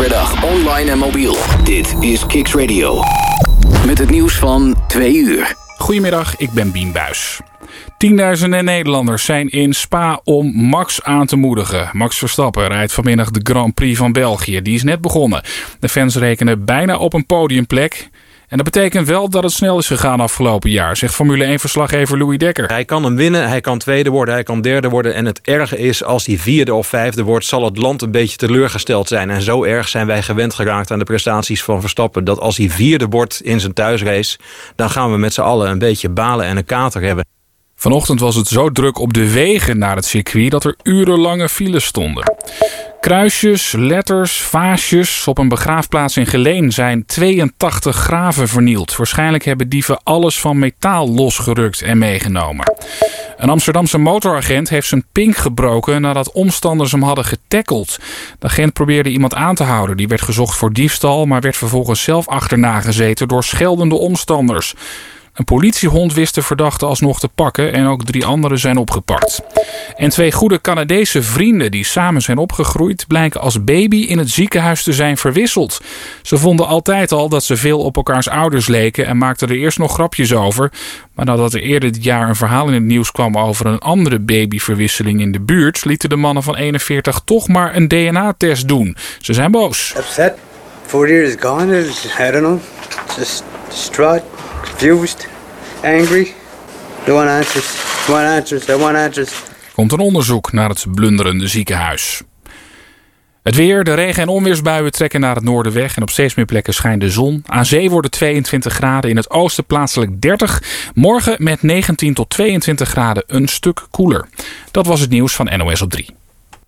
per dag online en mobiel. Dit is Kicks Radio. Met het nieuws van 2 uur. Goedemiddag, ik ben Bien Buijs. Tienduizenden Nederlanders zijn in Spa om Max aan te moedigen. Max Verstappen rijdt vanmiddag de Grand Prix van België. Die is net begonnen. De fans rekenen bijna op een podiumplek. En dat betekent wel dat het snel is gegaan afgelopen jaar, zegt Formule 1-verslaggever Louis Dekker. Hij kan hem winnen, hij kan tweede worden, hij kan derde worden. En het erge is, als hij vierde of vijfde wordt, zal het land een beetje teleurgesteld zijn. En zo erg zijn wij gewend geraakt aan de prestaties van Verstappen, dat als hij vierde wordt in zijn thuisrace, dan gaan we met z'n allen een beetje balen en een kater hebben. Vanochtend was het zo druk op de wegen naar het circuit dat er urenlange files stonden. Kruisjes, letters, vaasjes. Op een begraafplaats in Geleen zijn 82 graven vernield. Waarschijnlijk hebben dieven alles van metaal losgerukt en meegenomen. Een Amsterdamse motoragent heeft zijn pink gebroken nadat omstanders hem hadden getackeld. De agent probeerde iemand aan te houden. Die werd gezocht voor diefstal, maar werd vervolgens zelf achterna gezeten door scheldende omstanders. Een politiehond wist de verdachte alsnog te pakken en ook 3 anderen zijn opgepakt. En 2 goede Canadese vrienden die samen zijn opgegroeid blijken als baby in het ziekenhuis te zijn verwisseld. Ze vonden altijd al dat ze veel op elkaars ouders leken en maakten er eerst nog grapjes over. Maar nadat er eerder dit jaar een verhaal in het nieuws kwam over een andere babyverwisseling in de buurt, lieten de mannen van 41 toch maar een DNA-test doen. Ze zijn boos. Upset. 4 years gone. I don't know. Just distraught. Confused, angry. I want answers. I want answers. Komt een onderzoek naar het blunderende ziekenhuis. Het weer, de regen- en onweersbuien trekken naar het noorden weg en op steeds meer plekken schijnt de zon. Aan zee worden 22 graden, in het oosten plaatselijk 30. Morgen met 19 tot 22 graden een stuk koeler. Dat was het nieuws van NOS op 3.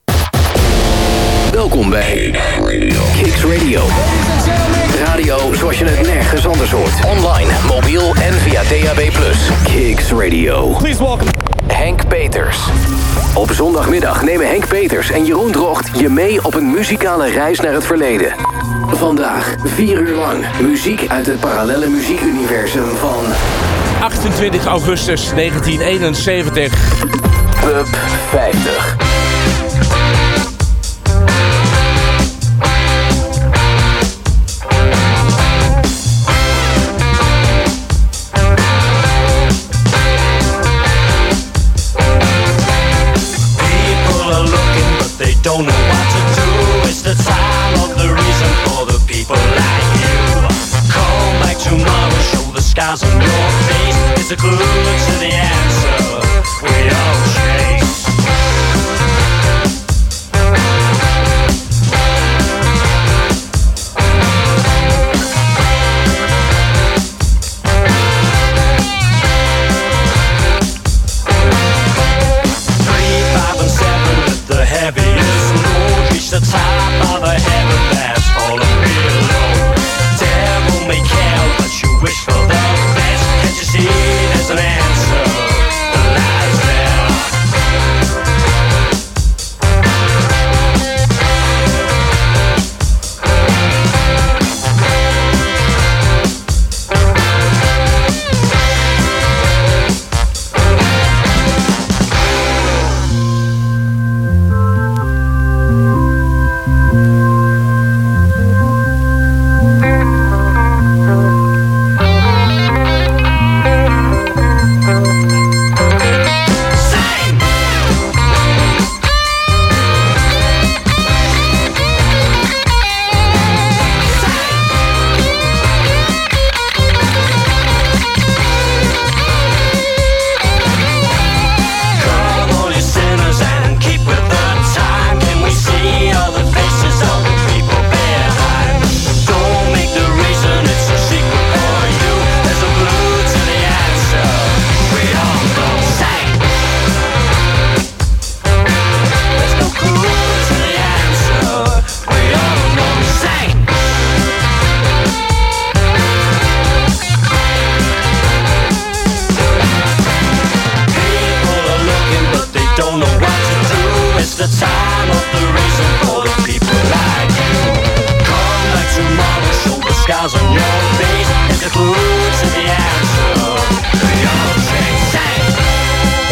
Welkom bij Kicks Radio. Radio zoals je het nergens anders hoort. Online, mobiel en via DAB+. Kicks Radio. Please welcome Henk Peters. Op zondagmiddag nemen Henk Peters en Jeroen Drocht je mee op een muzikale reis naar het verleden. Vandaag 4 uur lang muziek uit het parallelle muziekuniversum van 28 augustus 1971. Pub 50. Don't know what to do. It's the time of the reason for the people like you. Come back tomorrow, show the scars on your face. It's a clue to the answer we all chase. The top of a heaven that's falling below. Devil may care what you wish for the best. Can't you see there's an answer? The lies there.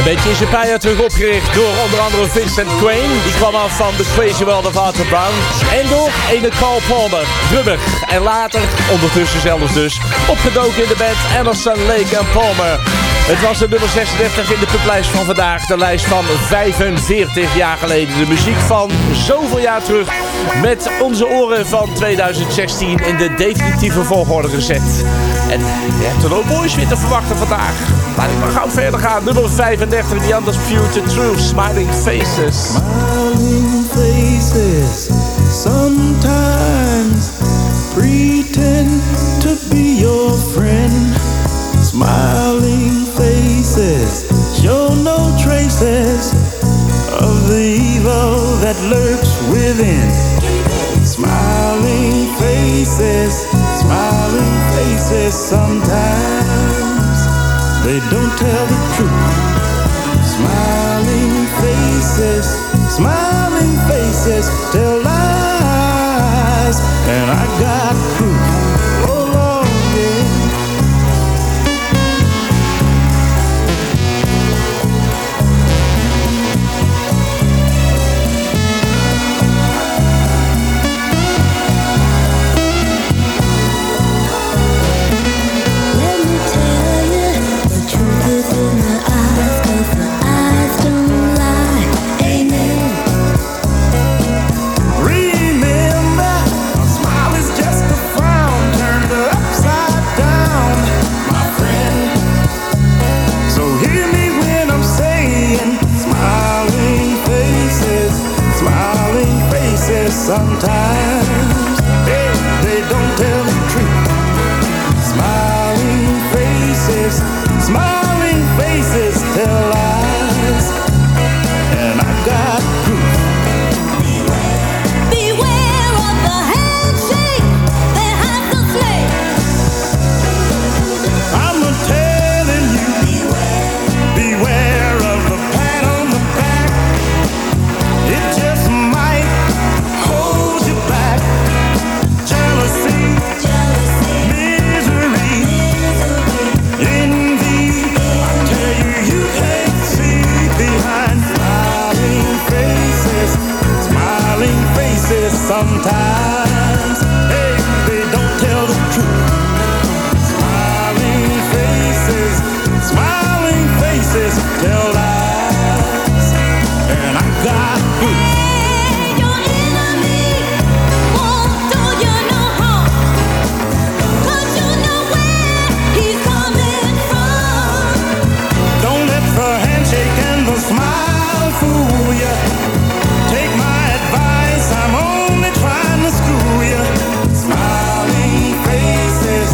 Beetje in zijn pijl terug opgericht door onder andere Vincent Crane. Die kwam af van The Crazy World of Arthur Brown. En door ene Carl Palmer, drummer. En later, ondertussen zelfs dus, opgedoken in de band Anderson, Lake en Palmer. Het was de nummer 36 in de clublijst van vandaag. De lijst van 45 jaar geleden. De muziek van zoveel jaar terug. Met onze oren van 2016 in de definitieve volgorde gezet. En je hebt er ook moois weer te verwachten vandaag. Laat ik maar gauw verder gaan. Nummer 35, The Undisputed Truth, Smiling Faces. Smiling faces, sometimes pretend to be your friend. Smiling faces show no traces of the evil that lurks within. Smiling faces, sometimes they don't tell the truth. Smiling faces tell lies, and I got proof. Oh Lord, yeah. Sometimes they don't tell the truth. Smiling faces tell lies, and I got proof. Beware of the handshake that has the snake. I'm telling you, beware of the pat on the back. It just might hold you back. Jealousy, misery, envy. I tell you, you can't see behind smiling faces. Sometimes, hey, they don't tell the truth. Smiling faces tell lies, and I got proof. Your enemy won't do you no harm, 'cause you know where he's coming from. Don't let the handshake and the smile fool you. Take my advice, I'm only trying to school you. Smiling faces,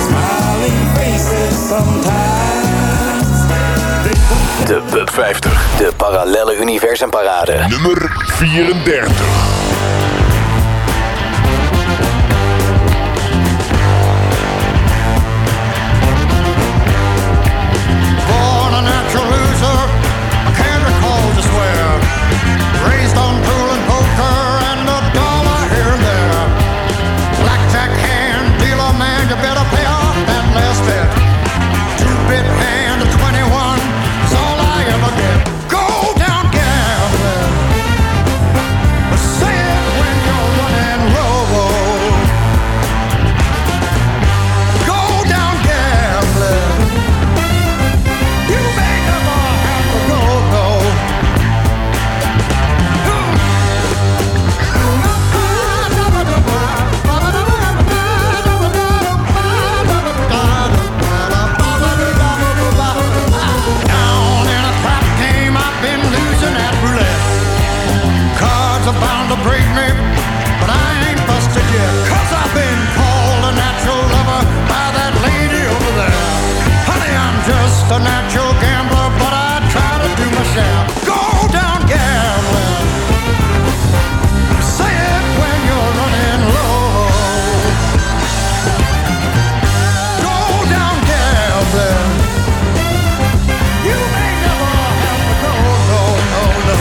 sometimes they don't. De Pub 50, de parallelle universumparade. Nummer 34. Born a natural loser, I can't recall just where. Raised on pool and poker and a dollar here and there. Blackjack hand, dealer man, you better pay off that last bet. Two-bit hand of 21 is all I ever get. Go down gambling. Say it when you're running low. Go down gambling. You may never have to go, no. Down in a trap game, I've been losing at roulette. Cards are bound to break me, but I ain't busted yet. 'Cause I've been called a natural lover by that lady over there. Honey, I'm just a natural gambler, but I try to do my share. Go down gambling. Say it when you're running low. Go down gambling. You may never have to go, no, no, no.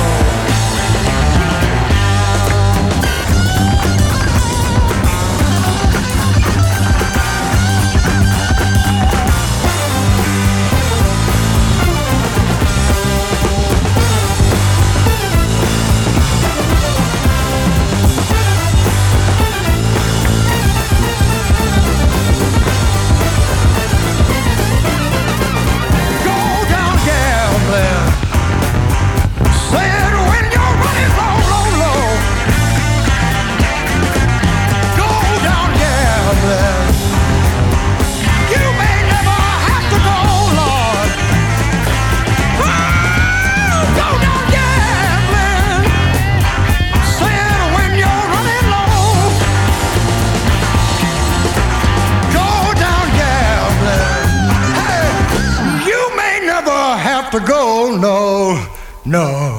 got to go, no, no.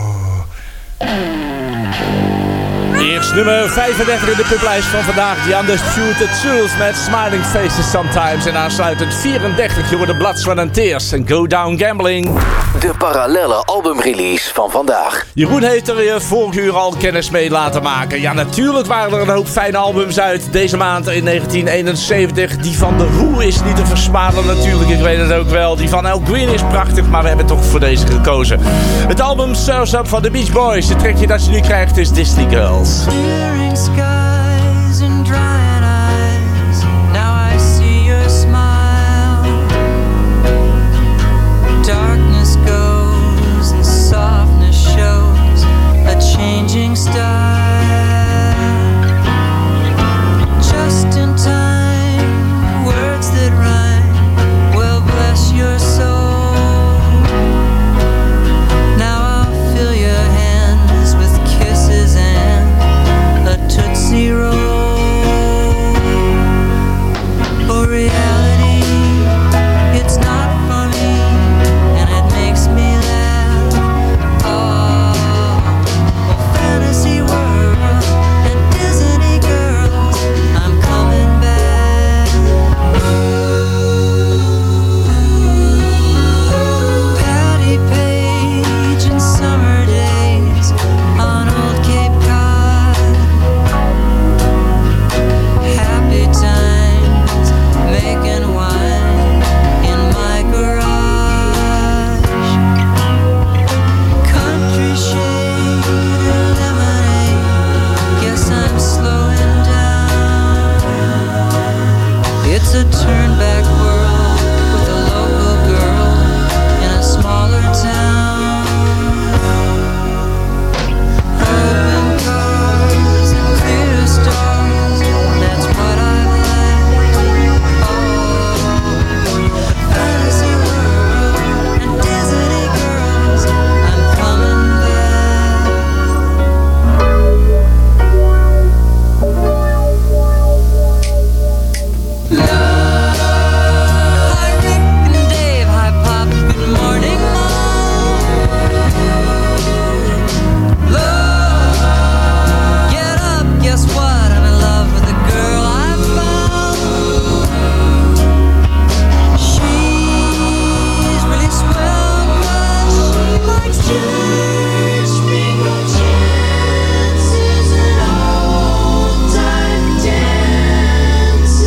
Eerst nummer 35 in de publijst van vandaag. The Undisputed Truth met Smiling Faces Sometimes. En aansluitend 34 de Blood, Sweat and Tears en Go Down Gambling. De parallelle albumrelease van vandaag. Jeroen heeft er vorig uur al kennis mee laten maken. Ja, natuurlijk waren er een hoop fijne albums uit deze maand in 1971. Die van The Who is niet te versmaden natuurlijk, ik weet het ook wel. Die van Al Green is prachtig, maar we hebben toch voor deze gekozen. Het album Surf's Up van The Beach Boys. Het trekje dat je nu krijgt is Disney Girls. Clearing skies and drying eyes. Now I see your smile. Darkness goes and softness shows a changing style. Just in time, words that rhyme will bless your soul. Now I'll fill your hands with kisses and a Tootsie Roll. For reality, it's not for me, and it makes me laugh. Oh, a fantasy world and Disney girls, I'm coming back. Patty Page and summer days on old Cape Cod. Happy times making wine in my garage. Country shade and lemonade. Guess I'm slowing down. It's a turn back world with a local girl in a smaller town. Open cars and clear stars, that's what I like. Oh, a fantasy world and Disney girls, I'm coming back. Hi Rick and Dave, hi Pop, good morning Mom. Love, get up, guess what? I'm in love with the girl I found. She's really swell, but she likes church, bingo chances, and old-time dances.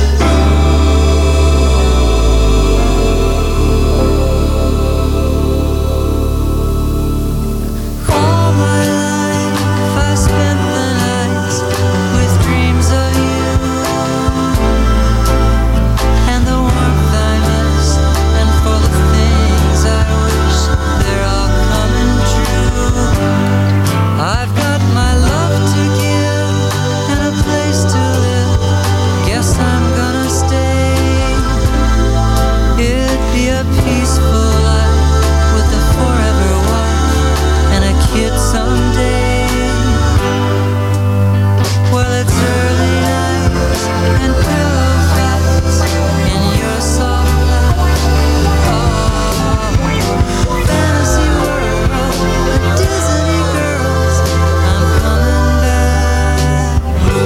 All my life I spent the nights with dreams of you and the warmth I miss, and for the things I wish they're all coming true. I've got my love to give and a place to live. Guess I'm gonna stay. It'd be a peaceful life with a forever wife and a kid someday. Well, it's early nights and pillow fights in your soft light. Oh, fantasy world with Disney girls, I'm coming back.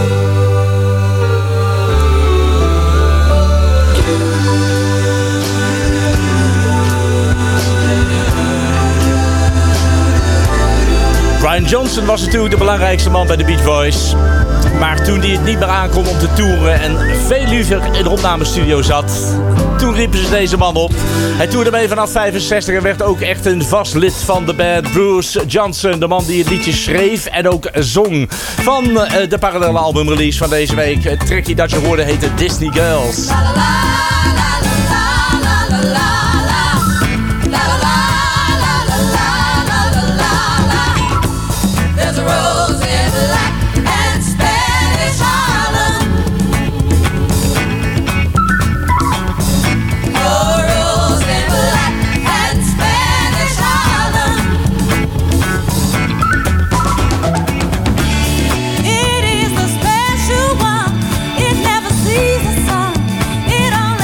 Brian Johnson was natuurlijk de belangrijkste man bij de Beach Boys. Maar toen hij het niet meer aankon om te toeren en veel liever in de opnamestudio zat, toen riepen ze deze man op. Hij toerde mee vanaf 65 en werd ook echt een vast lid van de band. Bruce Johnson, de man die het liedje schreef en ook zong. Van de parallele albumrelease van deze week. Het trekje dat je hoorde heette Disney Girls. There's a rose in black and Spanish Harlem. Oh, a rose in black and Spanish Harlem. It is the special one. It never sees the sun. It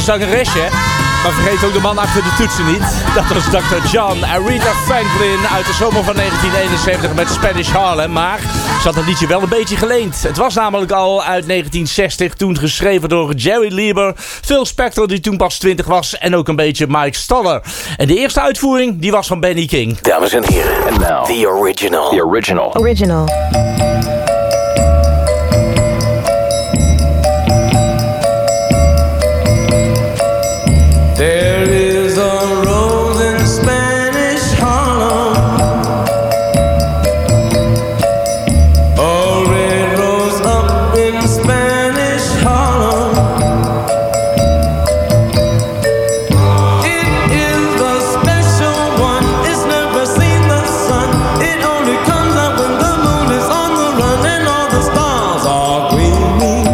zangeresje. Maar vergeet ook de man achter de toetsen niet. Dat was Dr. John Aretha Franklin uit de zomer van 1971 met Spanish Harlem. Maar ze had het liedje wel een beetje geleend. Het was namelijk al uit 1960, toen geschreven door Jerry Lieber, Phil Spector die toen pas 20 was en ook een beetje Mike Stoller. En de eerste uitvoering die was van Benny King. Dames en heren, and now the original. The original. Original. There is a rose in Spanish Harlem, a red rose up in Spanish Harlem. It is a special one, it's never seen the sun. It only comes out when the moon is on the run and all the stars are gleaming.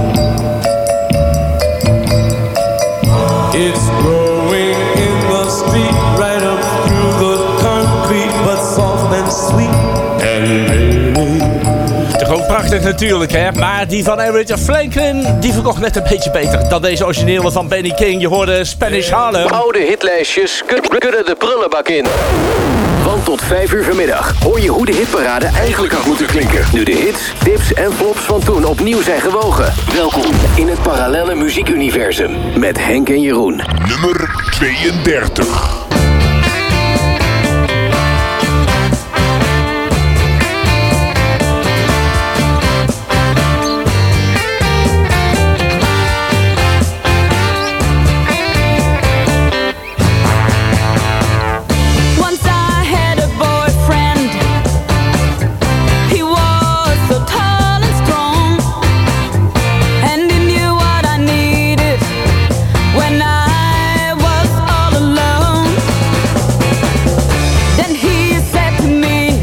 It's growing in the street, right up through the concrete, but soft and sweet and baby. Toch ook prachtig natuurlijk, hè? Maar die van Aretha Franklin, die verkocht net een beetje beter dan deze originele van Benny King. Je hoorde Spanish Harlem. Oude hitlijstjes kunnen de prullenbak in. Want tot 5 uur vanmiddag hoor je hoe de hitparade eigenlijk had moeten klinken. Nu de hits, tips en flops van toen opnieuw zijn gewogen. Welkom in het parallelle muziekuniversum met Henk en Jeroen. Nummer 32. Once I had a boyfriend. He was so tall and strong, and he knew what I needed when I was all alone. Then he said to me,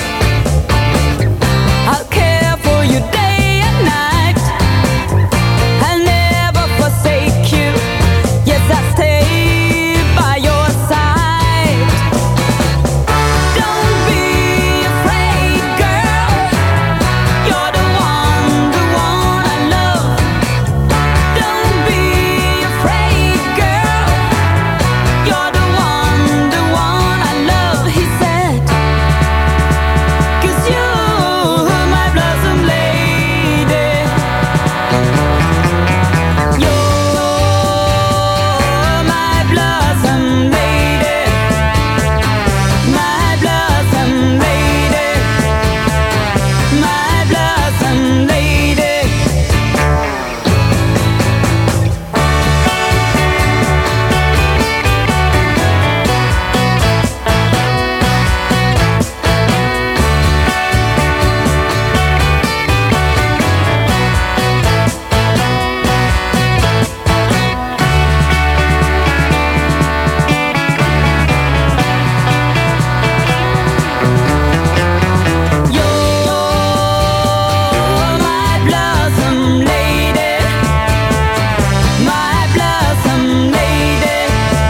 I'll care for you day and night. I'll never forsake you. Yes, I'll stay by your side. Don't be afraid, girl. You're the one I love. Don't be afraid, girl. You're the one I love, he said. 'Cause you're my blossom lady. You're my blossom lady. My blossom lady. My blossom lady. You're my blossom lady. My blossom lady.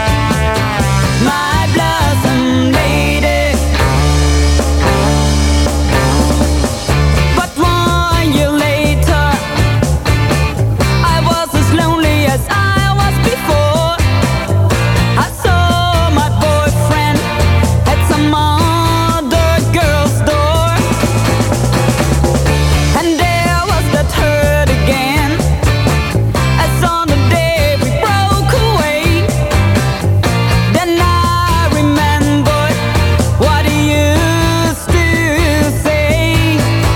My blossom lady. But 1 year later, I was as lonely as I was before. I saw my boyfriend at some other girl's door, and there was that hurt again, as on the day we broke away. Then I remembered what he used to say.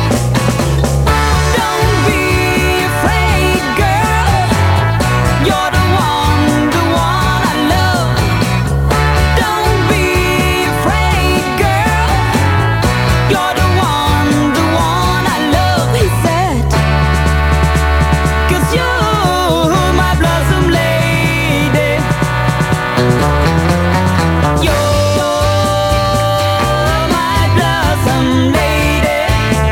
Don't be afraid, girl. You're the one I love. Don't be afraid, girl. You're the one I love, he said. 'Cause you're my blossom lady. You're my blossom lady.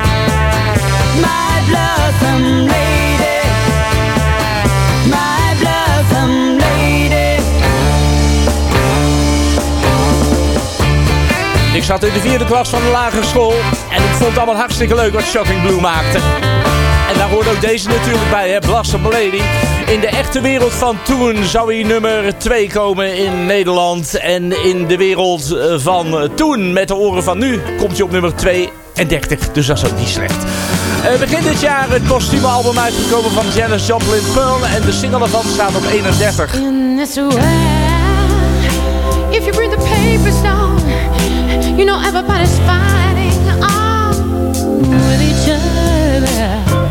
My blossom lady. My blossom lady. Ik zat in de 4e klas van de lagere school en ik vond het allemaal hartstikke leuk wat Shocking Blue maakte. En daar hoort ook deze natuurlijk bij, hè? Blossom Lady. In de echte wereld van toen zou hij nummer 2 komen in Nederland. En in de wereld van toen, met de oren van nu, komt hij op nummer 32. Dus dat is ook niet slecht. Begin dit jaar het kostuumalbum uitgekomen van Janis Joplin, Pearl. En de single ervan staat op 31. In this world, if you read the papers down, you know everybody's fighting with each other.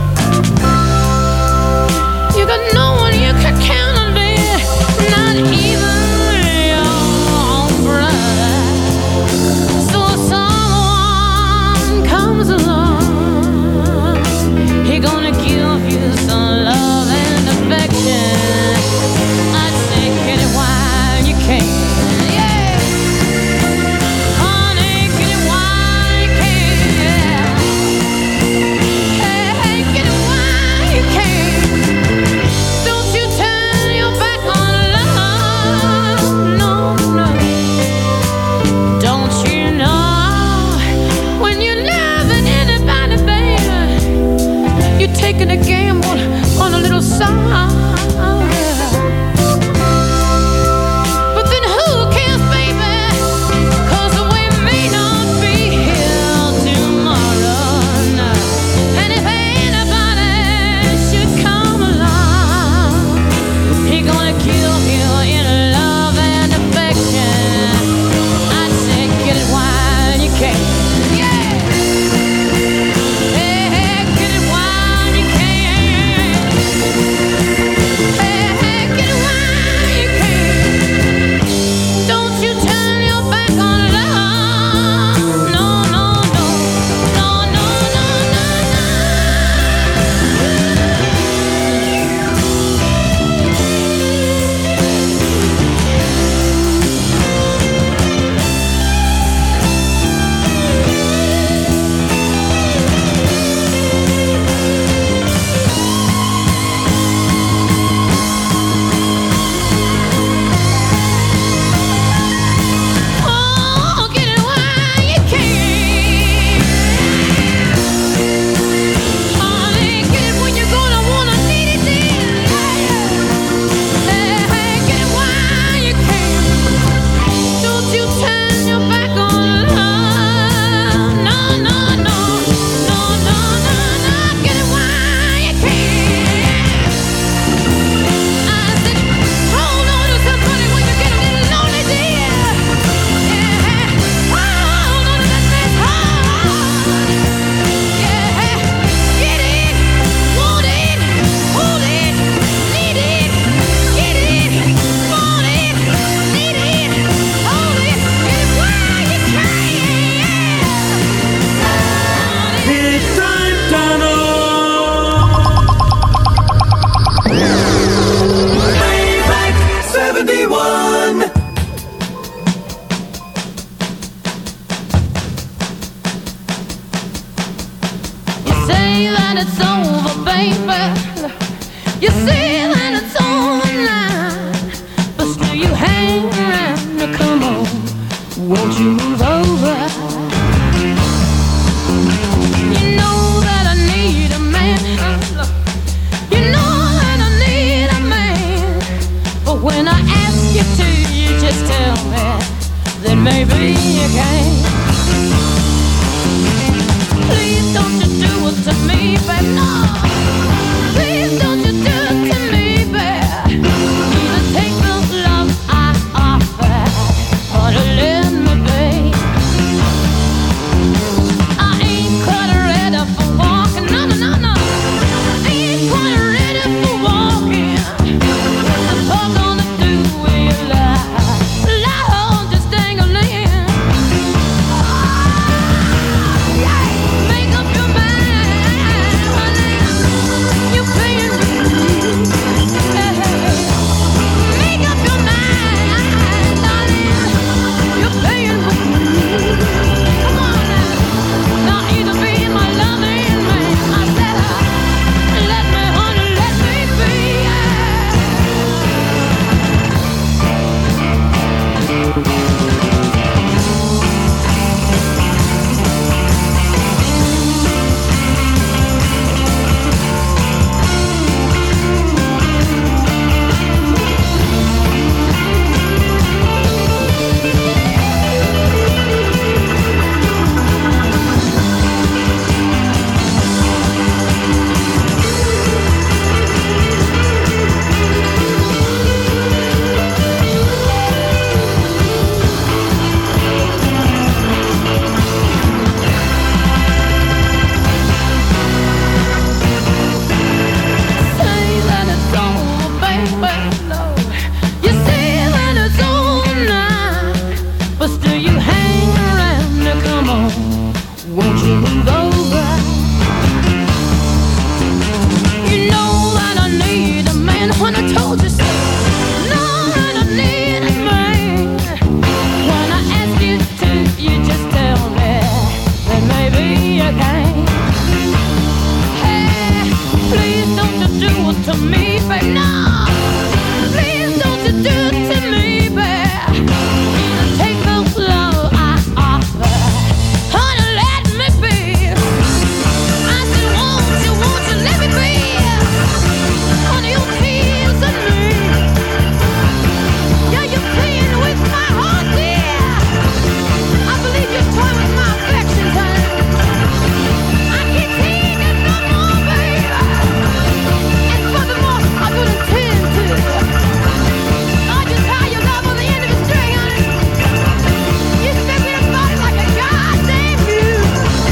You got no one you can count on there, not even your own brother. So someone comes along, he gonna give you some love and affection. I'd say get it while you can. Yeah, honey, get it while you can. Hey, get it while you can. Don't you turn your back on love, no, no. Don't you know when you're loving anybody, baby, you're taking a gamble on a little song. But then who cares, baby? 'Cause we may not be here tomorrow. No. And if anybody should come along, he gonna kill you in love and affection. I'd say get it while you can. Yeah. Hey, hey, get it while you can. Hey, hey, get it while you can. Don't you turn your back on love. No, no, no. No, no, no, no, no. Oh, get it while you can. Honey, get it when you're gonna wanna need it then. Hey, hey, get it while you can. Don't you turn your back on love. No, no, no. No, no, no, no. Get it while you can. I said, hold on to somebody when you get a little lonely, dear. Yeah, hold on to that man's heart. Yeah, get it, want it, hold it, need it, get it, want it, need it, hold it, get it while you can. Midnight Tunnel. Maybach 71. You say that it's over, baby. You say that it's over now, but still you hang around. Come on, won't you move over? You know that I need a man. You know that I need a man. But when I ask you to, you just tell me that maybe you can't. Please don't you do it to me, babe, no. Please don't you do it to me, babe. Either take the love I offer or to let me be. move over. You know that I need a man when I told you so. Know that I need a man. When I ask you to, you just tell me that maybe you can. Hey, please don't you do it to me, babe, no. Please don't you do it to me, babe. Take the love I offer. Honey, let me be. I said, won't you let me be? Honey, you teasing me. Yeah, you're playing with my heart, dear. I believe you're toying with my affections, honey. I can't take it no more, baby. And furthermore, I don't intend to. I just tie your love on the end of a string, honey. You step in and body like a goddamn mule.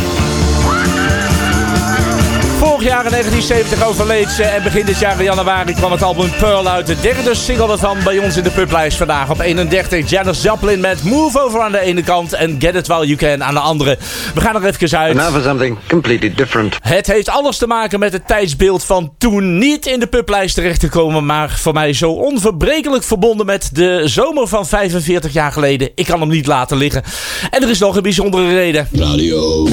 Vorig jaar in 1970 overleed ze en begin dit jaar in januari kwam het album Pearl uit. De derde single daarvan bij ons in de publijst vandaag op 31. Janis Joplin met Move Over aan de ene kant en Get It While You Can aan de andere. We gaan er even uit. And now for something completely different. Het heeft alles te maken met het tijdsbeeld van toen. Niet in de publijst terecht te komen, maar voor mij zo onverbrekelijk verbonden met de zomer van 45 jaar geleden. Ik kan hem niet laten liggen. En er is nog een bijzondere reden. Radio.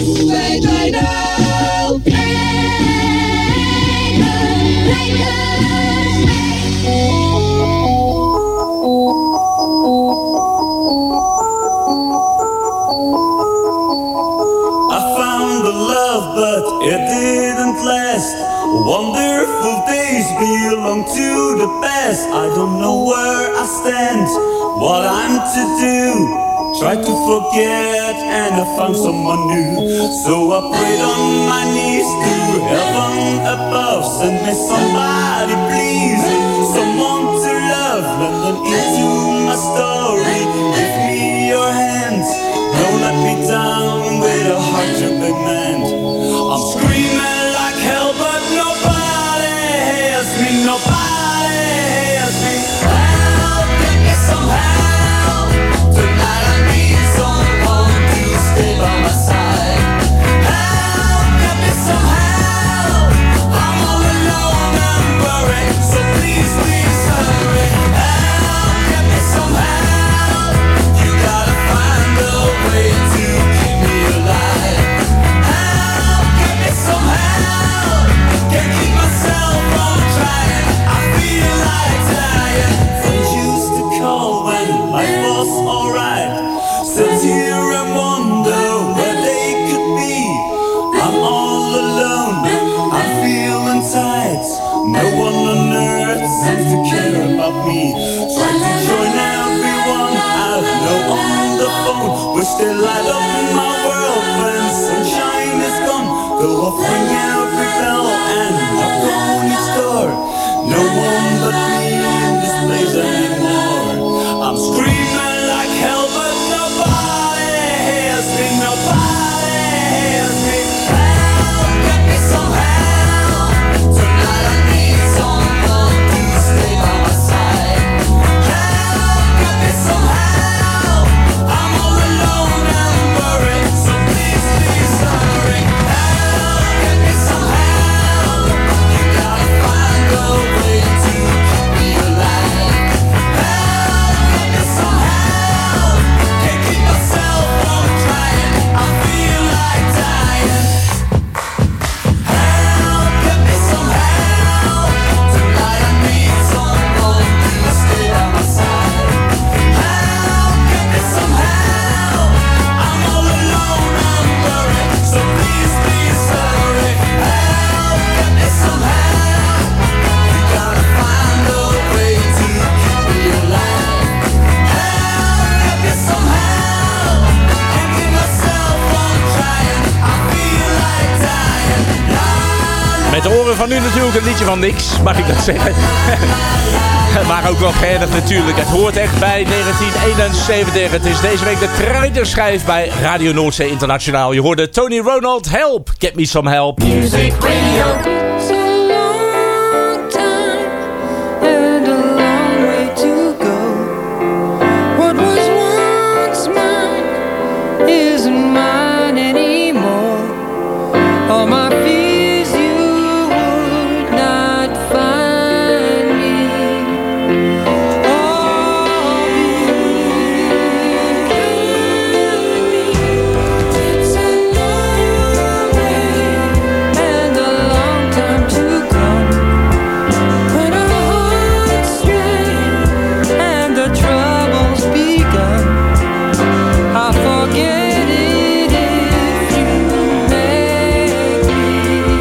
I found the love, but it didn't last. Wonderful days belong to the past. I don't know where I stand, what I'm to do. Try to forget and I found someone new. So I prayed on my knees to heaven above. Send me somebody please, someone to love. Let them into my story. Give me your hand, don't let me down with a heart to be mend. I'm screaming like hell, but nobody hears me. Nobody hears me. Help, get me some help. Tonight I need someone to stay by my side. Help, get me some help. I'm all alone and worried, so please, please hurry. Help, get me some help. You gotta find a way to keep me alive. Help, get me some help. Can't keep myself from trying. I feel like dying. Friends used to call when life was alright. Sit here and wonder where they could be. I'm all alone, I'm feeling tight. No one on earth seems to care about me. Try to join everyone I know on the phone. Wish they light up my world when sunshine is gone. Though I'll ring every bell and knock on each door. No one but me in this place anymore. I'm screaming like hell, but nobody hears me. Nobody hears me. Help, get me some help. Tonight I need someone to stay by my side. Help, get me some help. I'm all alone and worried, so please, please hurry. Help, get me some help. You gotta find a way to keep me alive. Help, get me some help. Can't keep myself from trying. I feel like dying. Help, get me some help. Tonight I need someone to stay by my side. Help, get me some help. I'm all alone and worried, so please, please hurry. Help, get me some help. You gotta find a way to keep me alive. Help, get me some help. Can't keep myself from trying. I feel like dying. Met de oren van nu natuurlijk een liedje van niks, mag ik dat zeggen. Maar ook wel geinig natuurlijk. Het hoort echt bij 1971. Het is deze week de Treiderschijf bij Radio Noordzee Internationaal. Je hoorde Tony Ronald, Help, Get Me Some Help. Music Radio. It's a long time and a long way to go. What was once mine isn't mine anymore. all my fears you would not find me. All it's a long way and a long time to come. When our hearts stray and the troubles begun, I'll forget it if you make me.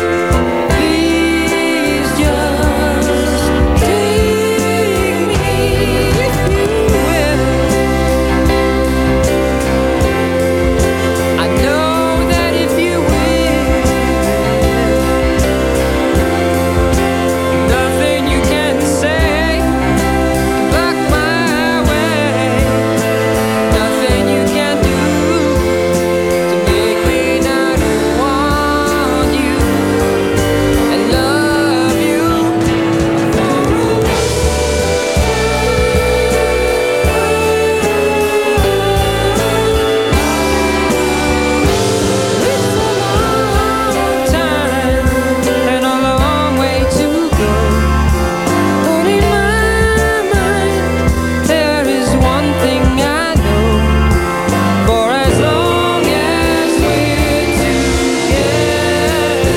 Please just take me if you will. I know that if you will, nothing you can say can block my way. Nothing you can do to make me not want you and love you. It's a long time and a long way to go. But in my mind, there is one thing I know. For as long as we're together,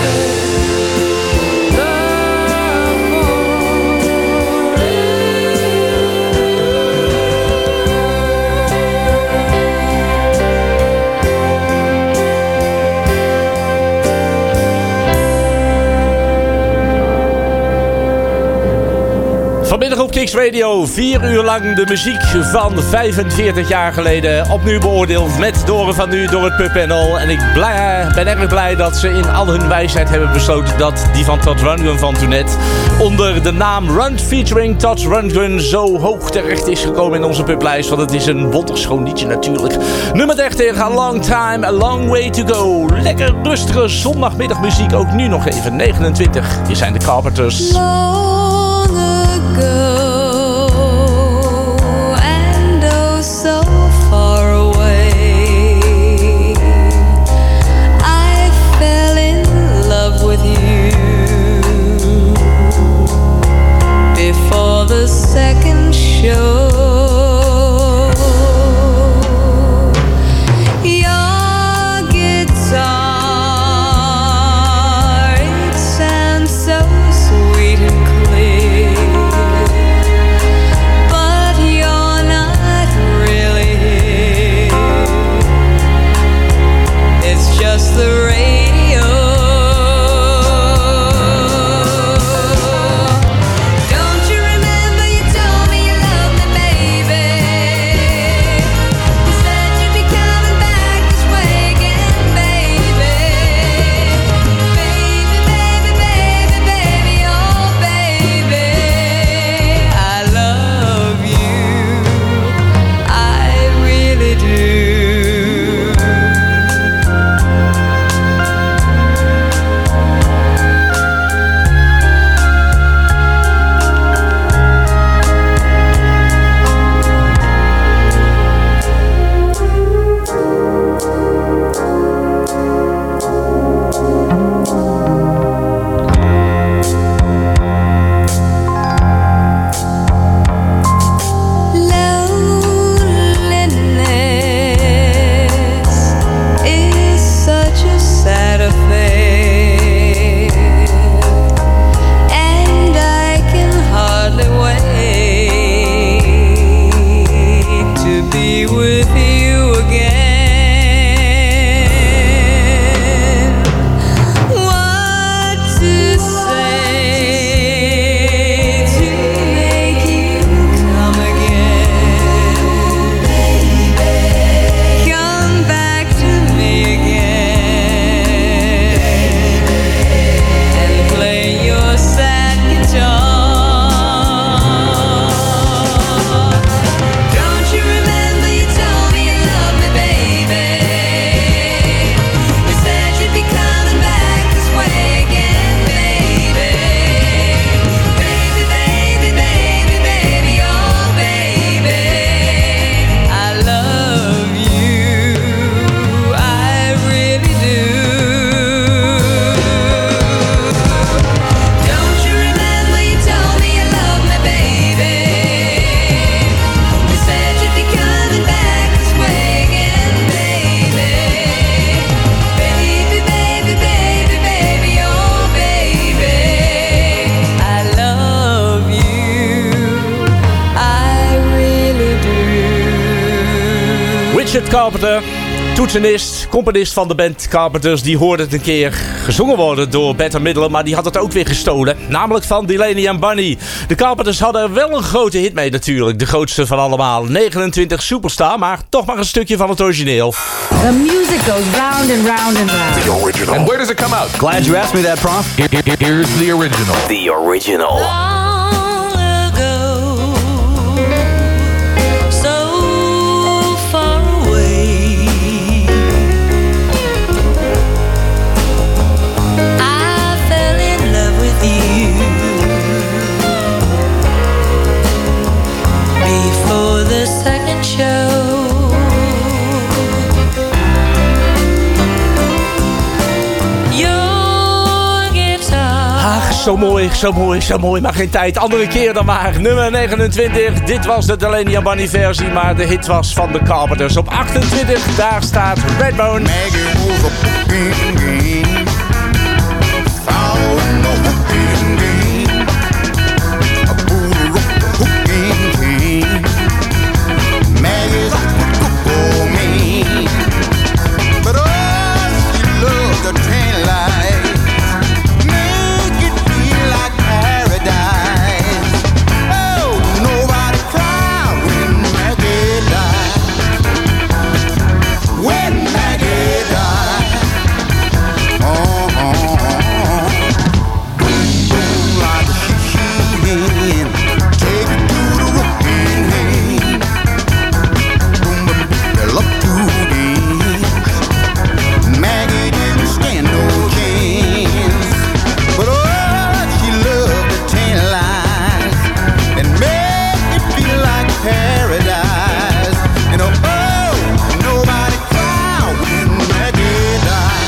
Vanmiddag op Kicks Radio, 4 uur lang de muziek van 45 jaar geleden. Opnieuw beoordeeld met Doren van Nu door het Pubpanel. En ik ben erg blij dat ze in al hun wijsheid hebben besloten dat die van Todd Rundgren van toen net onder de naam Run featuring Todd Rundgren zo hoog terecht is gekomen in onze publijst. Want het is een wonderschoon liedje natuurlijk. Nummer 30, A Long Time, A Long Way To Go. Lekker rustige zondagmiddagmuziek, ook nu nog even 29. Hier zijn de Carpenters. Long ago, and oh so far away, I fell in love with you before the second show. Your guitar, it sounds so sweet and clear. Carpenter, toetsenist, componist van de band Carpenters, die hoorde het een keer gezongen worden door Bette Midler, maar die had het ook weer gestolen. Namelijk van Delaney and Bunny. De Carpenters hadden er wel een grote hit mee natuurlijk. De grootste van allemaal. 29 Superstar, maar toch maar een stukje van het origineel. The music goes round and round and round. The original. And where does it come out? Glad you asked me that, Prof. Here's the original. The original. Long ago, so far away, I fell in love with you before the second show. Ach, zo mooi, zo mooi, zo mooi. Maar geen tijd. Andere keer dan maar. Nummer 29. Dit was de Delaney and Bunny versie, maar de hit was van de Carpenters. Op 28, daar staat Redbone. Maggie was a booking game, following the hooking game. A booty rock the hooking game. Maggie's a cook me, but oh, she loved the train light. Make it feel like paradise. Oh, nobody cried when Maggie died. When Maggie died. Oh, oh, oh. Boom, boom, like a she-hen. Take it to the rocking hand. Boom, boom, they love to dance. Maggie didn't stand no chance. But oh, she loved the tan lines and make it feel like paradise. And oh, nobody cried when Maggie died.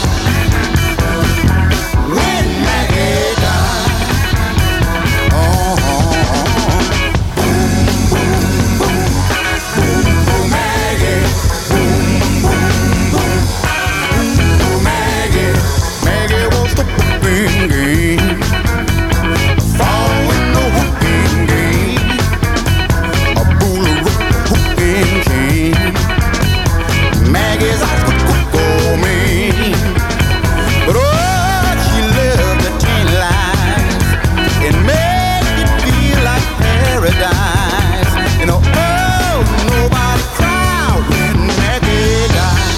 When Maggie died. Oh, oh, oh. Boom, boom, boom. Boom, boom, Maggie. Boom, boom, boom. Boom, boom, Maggie. Maggie was the whooping game. Following the whooping game. A bully with the whooping cane. Maggie's out the cook me. But oh, she loved the tan lines and make it feel like paradise. And oh, nobody cried when Maggie died.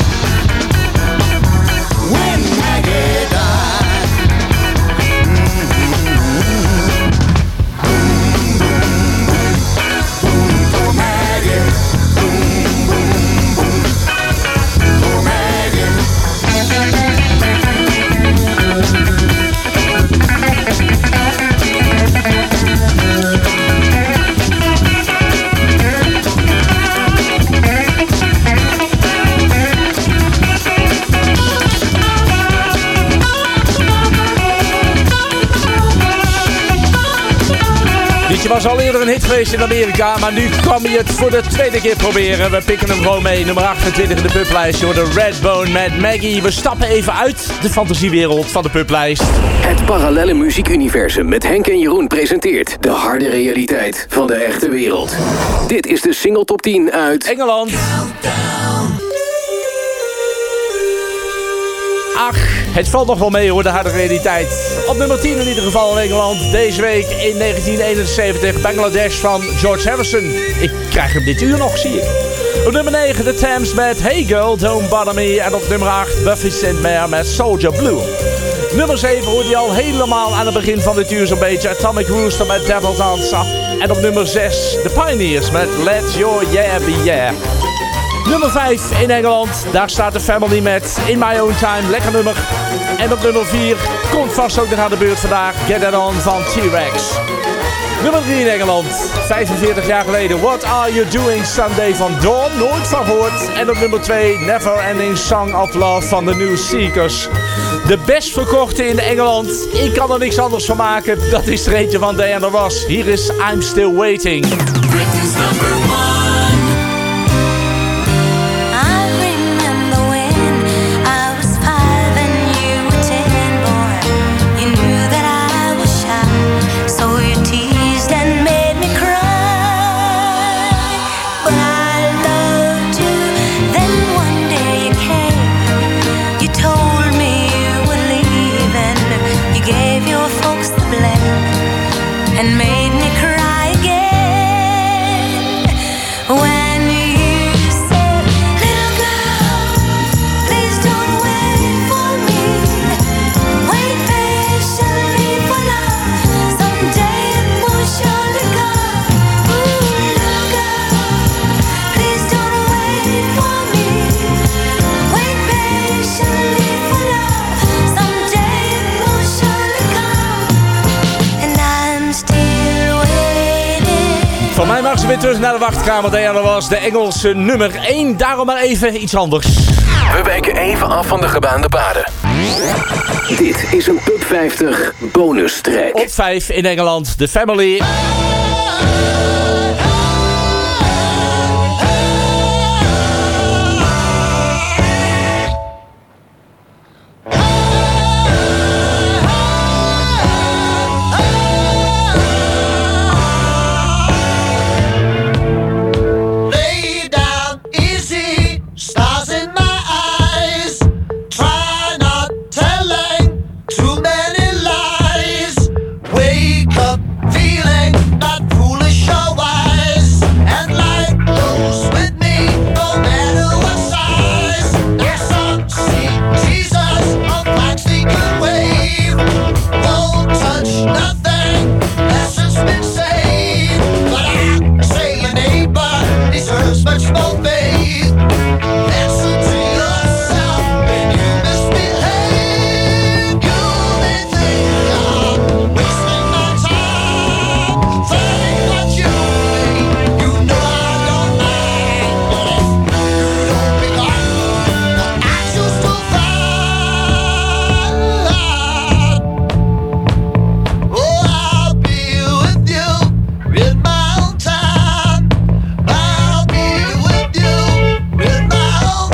When Maggie died. Boom for Maggie. Boom, boom, boom. For Maggie. Liedje was al eerder een hit geweest in Amerika, maar nu kan je het voor de tweede keer proberen. We pikken hem gewoon mee. Nummer 28 in de publijst door de Redbone met Maggie. We stappen even uit de fantasiewereld van de publijst. Het parallelle muziekuniversum met Henk en Jeroen presenteert de harde realiteit van de echte wereld. Dit is de single top 10 uit Engeland. Ach, het valt nog wel mee hoor, de harde realiteit. Op nummer 10 in ieder geval in Engeland. Deze week in 1971 Bangladesh van George Harrison. Ik krijg hem dit uur nog, zie ik. Op nummer 9 The Thames met Hey Girl, Don't Bother Me. En op nummer 8 Buffy Saint-Mare met Soldier Blue. Nummer 7 hoorde je al helemaal aan het begin van dit uur zo'n beetje. Atomic Rooster met Devil's Answer. En op nummer 6 The Pioneers met Let Your Yeah Be Yeah. Nummer 5 in Engeland, daar staat de Family met In My Own Time, lekker nummer. En op nummer 4 komt vast ook nog aan de beurt vandaag, Get It On van T-Rex. Nummer 3 in Engeland, 45 jaar geleden, What Are You Doing Sunday van Dawn, nooit van gehoord. En op nummer 2, Never Ending Song of Love van de New Seekers. De best verkochte in Engeland, ik kan er niks anders van maken, dat is er eentje van Diana Ross. Hier is I'm Still Waiting. Britain's number 1. Then one and made me cry again. When you said, little girl, please don't wait for me. Wait patiently for love. Someday it will surely come. Ooh, little girl, please don't wait for me. Wait patiently for love. Someday it will surely come. And I'm still waiting. Van mij mag ze weer terug naar de wachtkamer. Diana was de Engelse nummer 1. Daarom maar even iets anders. We wijken even af van de gebaande paden. Dit is een Pub 50 bonus track. Op 5 in Engeland, The Family. Lay down easy, stars in my eyes. Try not telling too many lies. Wake up feeling not foolish or wise. And life goes with me no matter what size. There's some see Jesus on Black Sneaker Wave. Won't touch nothing, lessons been saved. But I say your neighbor deserves much more faith. Listen to yourself when you misbehave. You may think I'm wasting my time. Think what you think. You know I don't mind. But if you don't pick up, I choose to fight. Oh, I'll be with you in my own time. I'll be with you in my own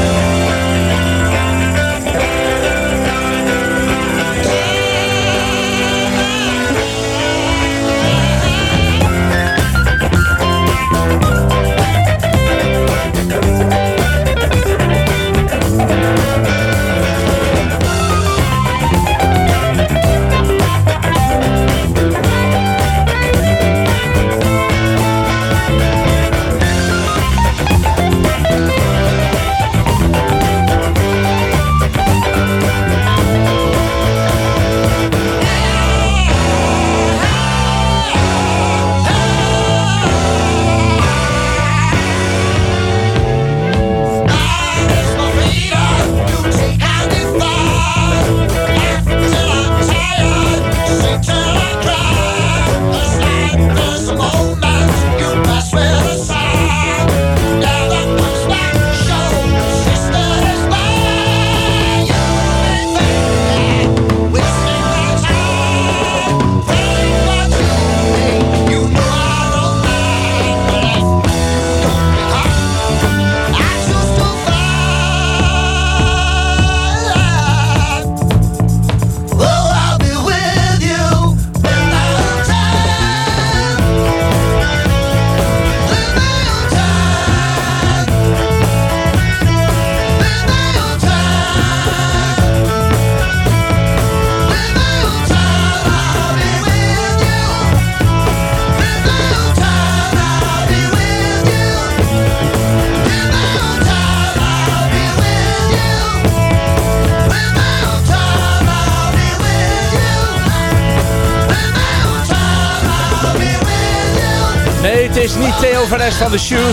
Nee, het is niet Theo van Es van de Shoes.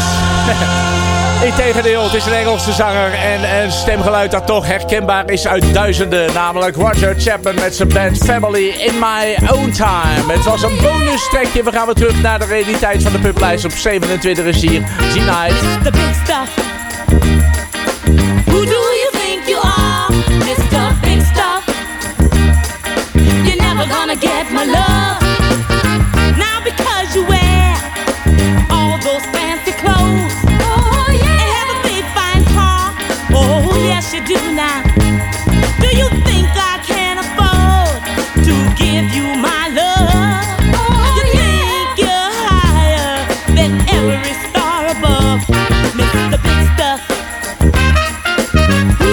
Integendeel, het is een Engelse zanger en een stemgeluid dat toch herkenbaar is uit duizenden. Namelijk Roger Chapman met zijn band Family in My Own Time. Het was een bonus trackje. We gaan weer terug naar de realiteit van de publijst. Op 27 is hier G-Night. The big stuff. Who do you think you are, Mr. Big Stuff? You're never gonna get my love. Now because you wear all those fancy clothes. Oh yeah. And have a big fine car. Oh yes you do now. Do you think I can afford to give you my love? Oh, you think you're higher than every star above, Mr. Big Stuff?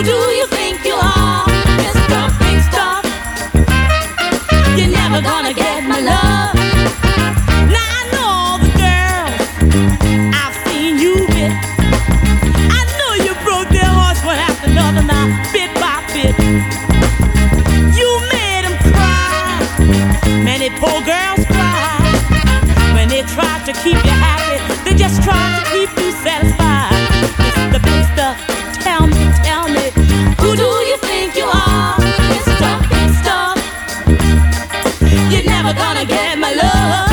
You made them cry. Many poor girls cry when they try to keep you happy. They just try to keep you satisfied. It's the big stuff. Tell me, who do you think you are? Mr. Big Stuff. You're never gonna get my love.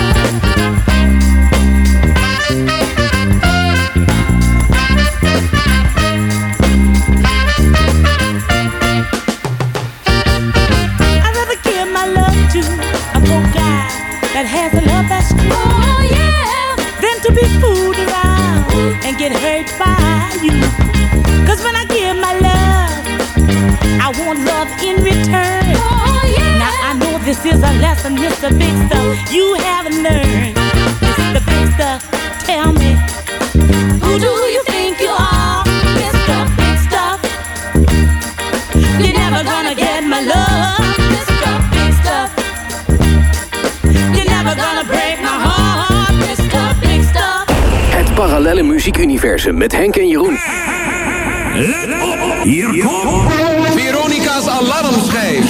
I'd rather give my love to a poor guy that has a love that's true. Oh yeah. Than to be fooled around and get hurt by you. 'Cause when I give my love, I want love in return. Oh yeah. Now I know this is a lesson, Mr. Big Stuff, you haven't learned. Mr. Big Stuff, tell me, who do you think you are? Mr. Big Stuff, you're never gonna get my love. Mr. Big Stuff, you're never gonna break my heart. Mr. Big Stuff. Het parallelle muziekuniversum met Henk en Jeroen. Let op, hier komt Veronica's alarmschijf.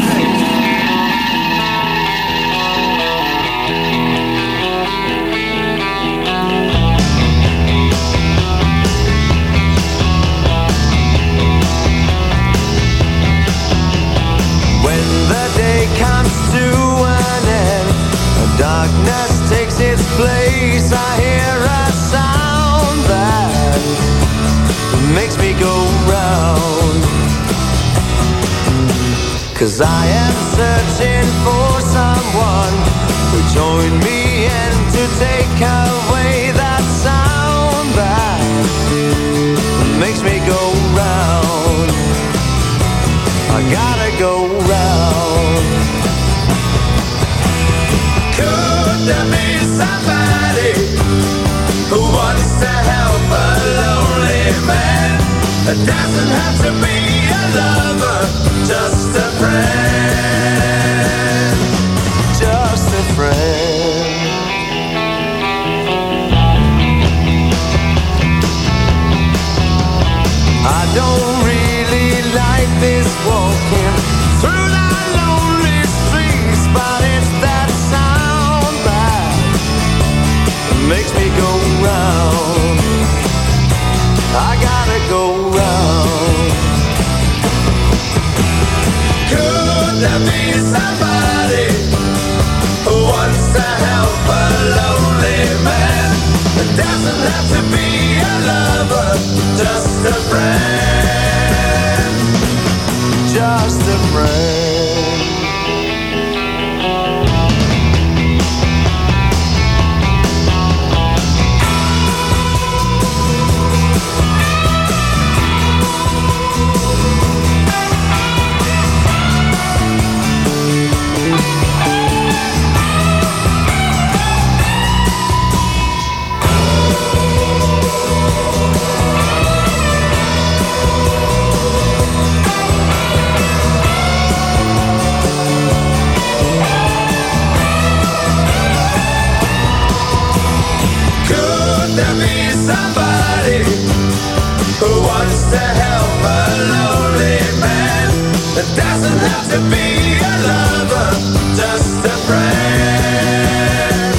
When the day comes to an end, darkness takes its place. I hear a sound that makes me go round. 'Cause I am searching for someone who join me and to take away that sound that makes me go round. I gotta go round. Could there be somebody who wants to help a lonely man? It doesn't have to be a lover, just a friend. Just a friend. I don't really like this walking through the lonely streets, but it's that sound that makes me go round. I gotta go round. Could there be somebody who wants to help a lonely man? It doesn't have to be a lover, just a friend. Just a friend. Somebody who wants to help a lonely man. It doesn't have to be a lover, just a friend.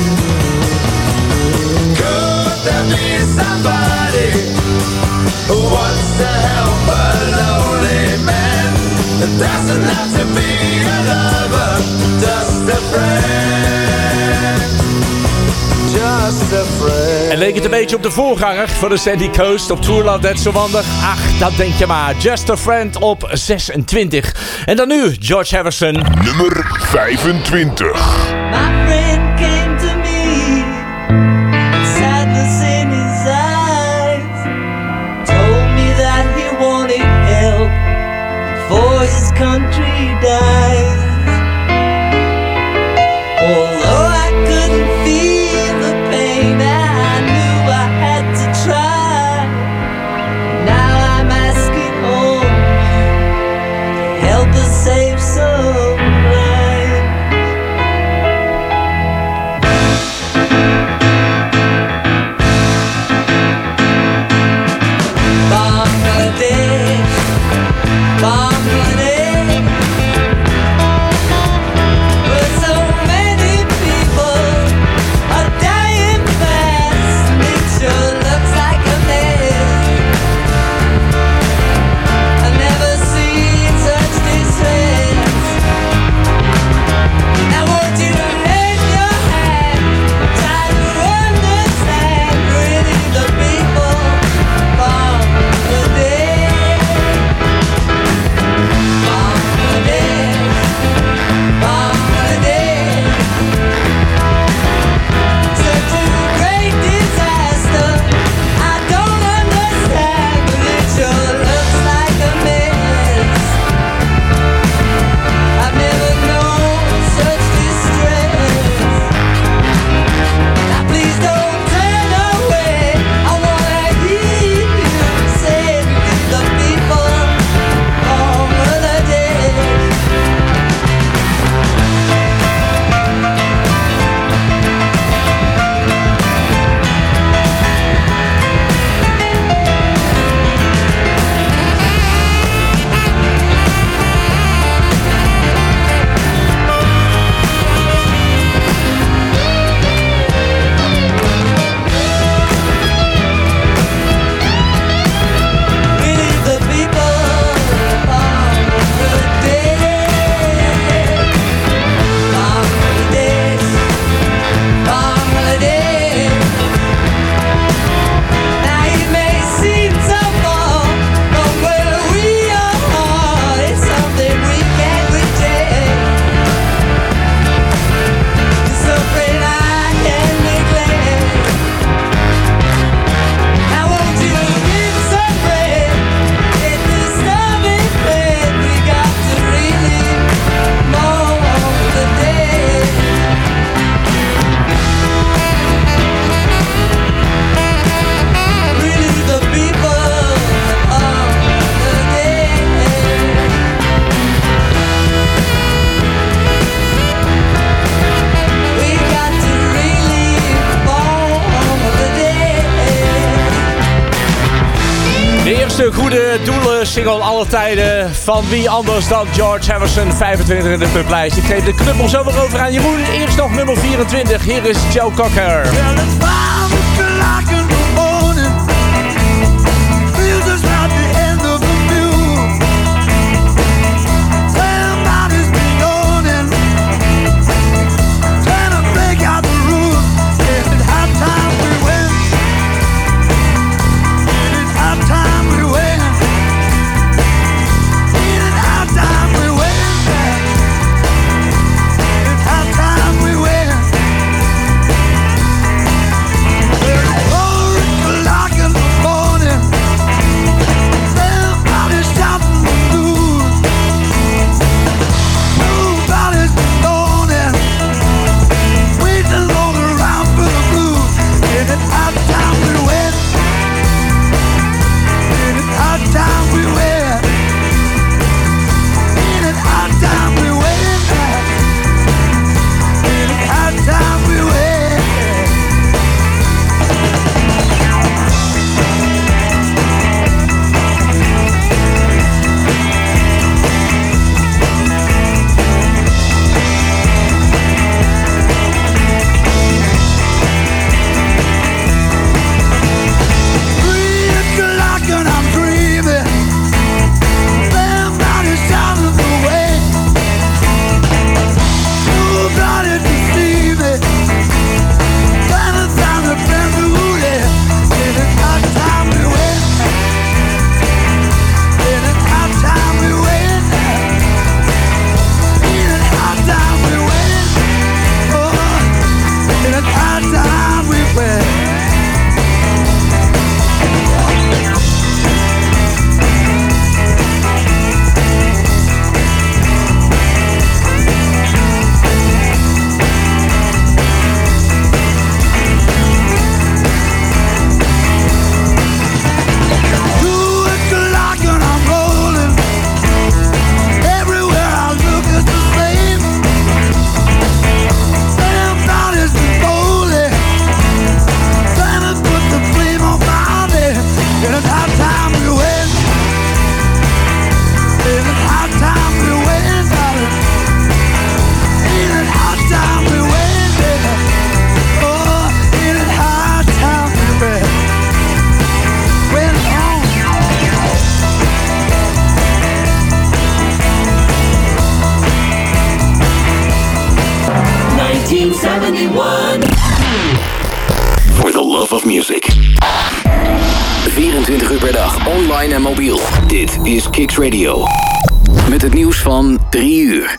Could there be somebody who wants to help a lonely man? It doesn't have to be a lover, just a friend. Just a friend. En leek het een beetje op de voorganger van de Sandy Coast op Tourland Net Zo Wandig? Ach, dat denk je maar. Just a Friend op 26. En dan nu George Harrison. Nummer 25. My friend came to me, sadness in his eyes, told me that he wanted help before his country dies. Although I couldn't feel the pain, I knew I had to try. Now I'm asking all to help us save some lives. Bangladesh, Bangladesh, eerste goede doelen single aller tijden van wie anders dan George Harrison. 25 in de publijst. Ik geef de knuppel zo weer over aan Jeroen. Eerst nog nummer 24. Hier is Joe Cocker. For the love of music. 24 uur per dag, online en mobiel. Dit is Kicks Radio. Met het nieuws van 3 uur.